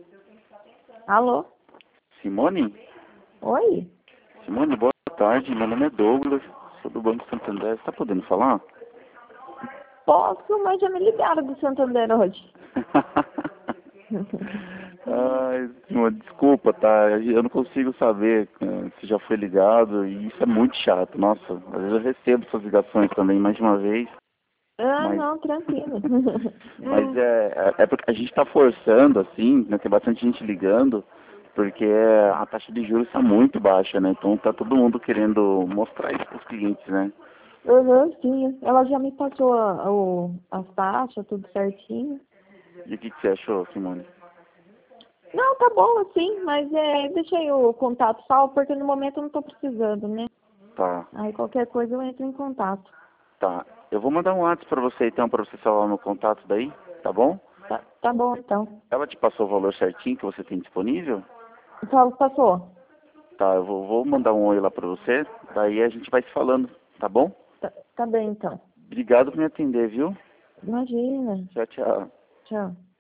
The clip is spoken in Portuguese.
Alô? Simone? Oi? Simone, boa tarde. Meu nome é Douglas, sou do Banco Santander. Você está podendo falar? Posso, mas já me ligaram do Santander hoje. Ai, Simone, desculpa, tá? Eu não consigo saber se já foi ligado e isso é muito chato. Nossa, às vezes eu recebo essas ligações também mais de uma vez. Ah, Mas, não, tranquilo. mas é porque a gente está forçando, assim, né? Tem bastante gente ligando, porque a taxa de juros está muito baixa, né? Então tá todo mundo querendo mostrar isso para os clientes, né? Uhum, sim. Ela já me passou as taxas, tudo certinho. E o que você achou, Simone? Não, tá bom assim, mas deixei o contato salvo, porque no momento eu não tô precisando, né? Tá, Aí qualquer coisa eu entro em contato. tá. Eu vou mandar um WhatsApp para você então, para você salvar meu contato daí, tá bom? Tá bom então. Ela te passou o valor certinho que você tem disponível? Paulo passou. Tá, eu vou mandar um oi lá para você, daí a gente vai se falando, tá bom? Tá bem então. Obrigado por me atender, viu? Imagina. Tchau, tchau. Tchau.